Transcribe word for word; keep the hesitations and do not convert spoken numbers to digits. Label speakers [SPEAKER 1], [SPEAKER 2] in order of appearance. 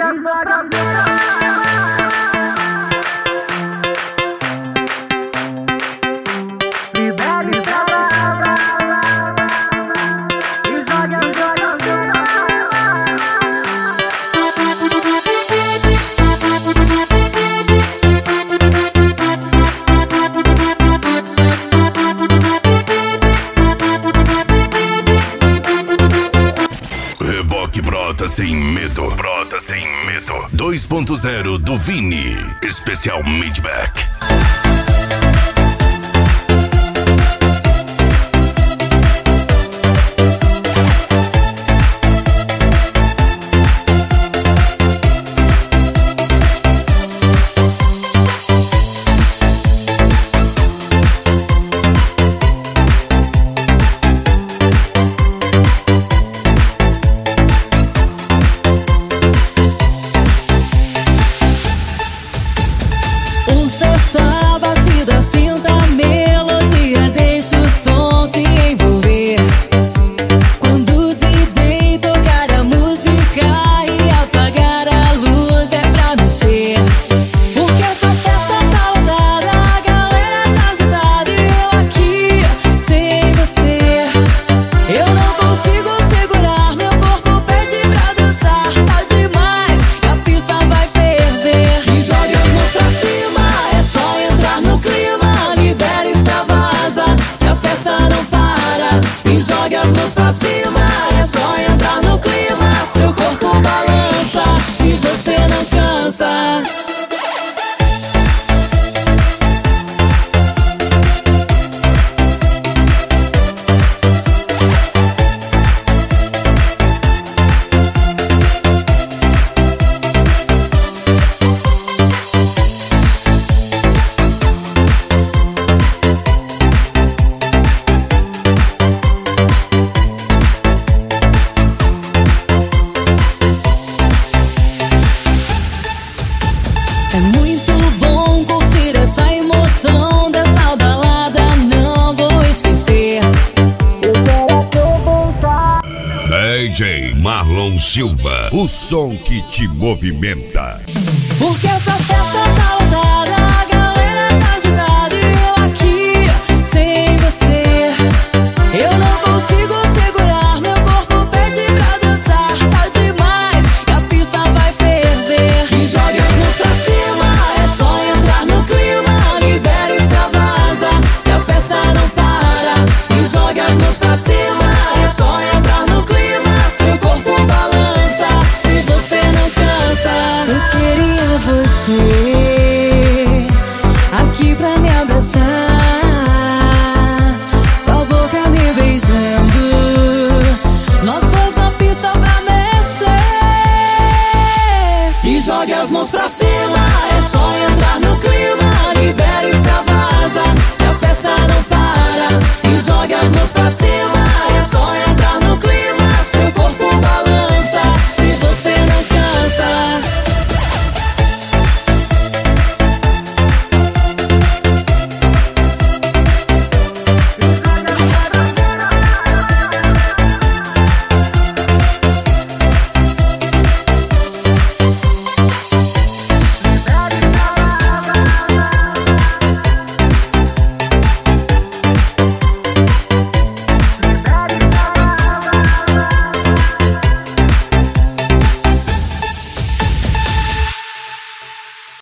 [SPEAKER 1] Brota sem medo, brota sem medo. dois ponto zero do Vini, especial Midback.
[SPEAKER 2] D J Marlon Silva, o som que te movimenta.
[SPEAKER 3] Porque essa festa tá lotada, a galera tá agitada e eu aqui sem você. Eu não consigo segurar, meu corpo pede pra dançar. Tá demais, que a pista vai ferver. E jogue as mãos pra cima, é só entrar no clima. Libera e extravasa, que a festa não para. E jogue as mãos pra cima, é só entrar no clima. Seu corpo balança e você não cansa. Eu queria você aqui pra me abraçar, sua boca me beijando, nós dois na pista pra mexer. E jogue as mãos pra cima, é só entrar no clima. Libera e extravasa, que a festa não para. E jogue as mãos pra cima, é só entrar no